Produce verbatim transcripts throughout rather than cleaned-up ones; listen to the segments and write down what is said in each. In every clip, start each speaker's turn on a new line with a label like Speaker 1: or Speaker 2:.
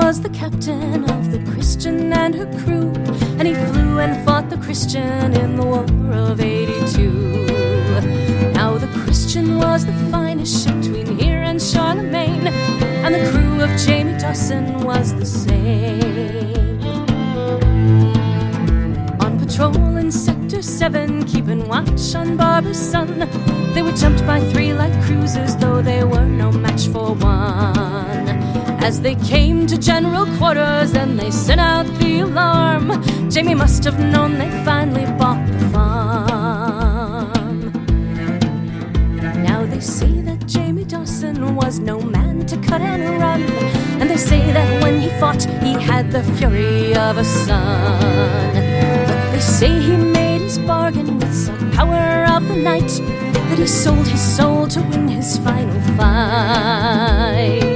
Speaker 1: was the captain of the Christian and her crew, and he flew and fought the Christian in the War of eighty-two. Now the Christian was the finest ship between here and Charlemagne, and the crew of Jamie Dawson was the same. On patrol in Sector seven, keeping watch on Barbara's Son, they were jumped by three light cruisers, though they were no match for one. As they came to general quarters and they sent out the alarm, Jamie must have known they finally bought the farm. Now they say that Jamie Dawson was no man to cut and run, and they say that when he fought he had the fury of a sun. But they say he made his bargain with some power of the night, that he sold his soul to win his final fight.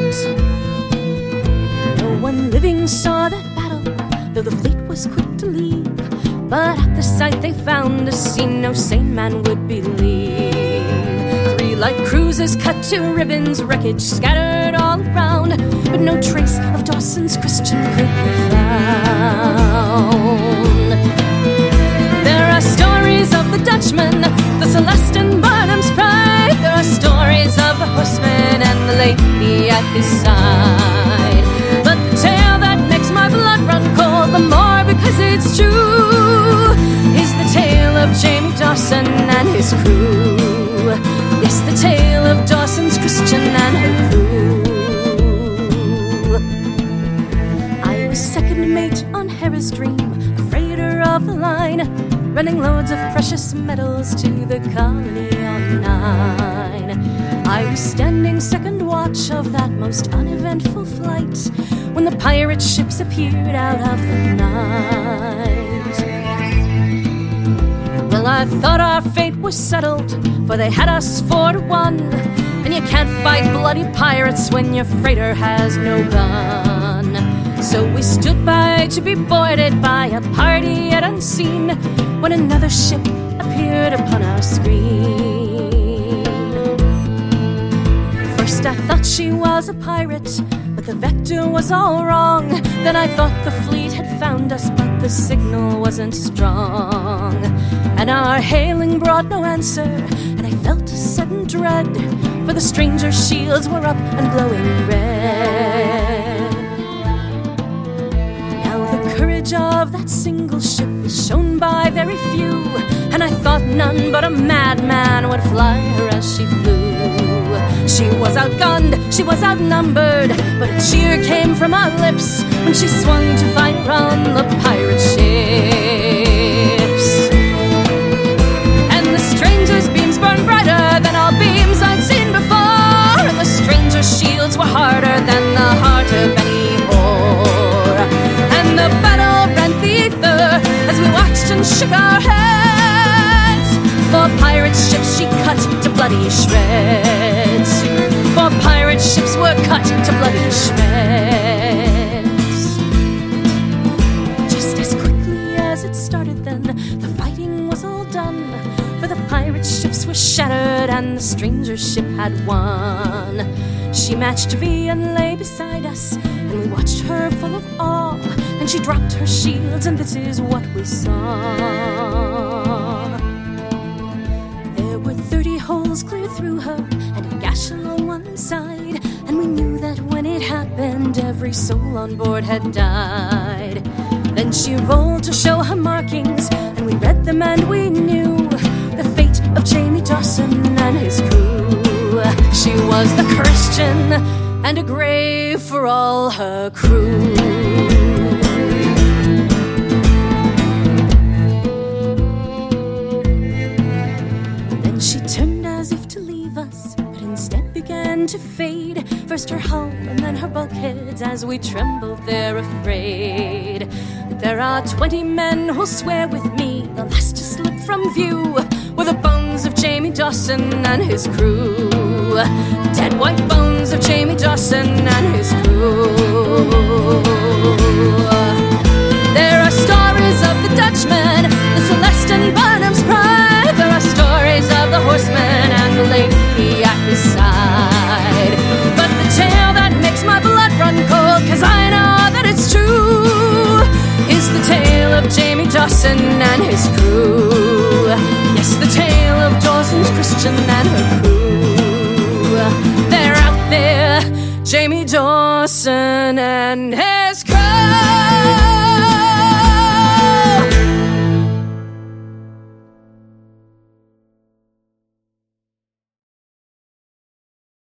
Speaker 1: No one living saw that battle, though the fleet was quick to leave, but at the sight they found a scene no sane man would believe. Three light cruisers cut to ribbons, wreckage scattered all around, but no trace of Dawson's Christian could be found. There are stories of the Dutchman, the Celeste and Barnum's Pride. There are stories of the horseman and the lady at his side. But the tale that makes my blood run cold, the more because it's true, is the tale of Jamie Dawson and his crew. Yes, the tale of Dawson's Christian and her crew. I was second mate on Hera's Dream, a freighter of the line, running loads of precious metals to the colony on Nine. I was standing second watch of that most uneventful flight, when the pirate ships appeared out of the night. Well, I thought our fate was settled, for they had us four to one, and you can't fight bloody pirates when your freighter has no gun. So we stood by to be boarded by a party yet unseen, when another ship appeared upon our screen. First I thought she was a pirate, but the vector was all wrong. Then I thought the fleet had found us, but the signal wasn't strong. And our hailing brought no answer, and I felt a sudden dread, for the stranger's shields were up and glowing red. The courage of that single ship is shown by very few, and I thought none but a madman would fly her as she flew. She was outgunned, she was outnumbered, but a cheer came from our lips when she swung to fire on the pirate ships. And the stranger's beams burned brighter than all beams I'd seen before, and the stranger's shields were harder than the heart of any oar. And the battle rent the ether as we watched and shook our heads. For pirate ships she cut to bloody shreds. For pirate ships were cut to bloody shreds. Just as quickly as it started then, the fighting was all done, for the pirate ships were shattered and the stranger's ship had won. She matched V and lay beside us, and we watched her full of awe. And she dropped her shields, and this is what we saw. There were thirty holes clear through her, and a gash along one side, and we knew that when it happened, every soul on board had died. Then she rolled to show her markings, and we read them and we knew the fate of Jamie Dawson and his crew. She was the Christian, and a grave for all her crew. Then she turned as if to leave us, but instead began to fade. First her hull and then her bulkheads, as we trembled there afraid. But there are twenty men who'll swear with me the last to slip from view were the bones of Jamie Dawson and his crew. Dead white bones of Jamie Dawson and his crew. There are stories of the Dutchman, the Celeste and Barnum's Pride. There are stories of the horseman and the lady at his side. But the tale that makes my blood run cold, 'cause I know Dawson and his crew. Yes, the tale of Dawson's Christian and her crew. They're out there, Jamie Dawson and hey.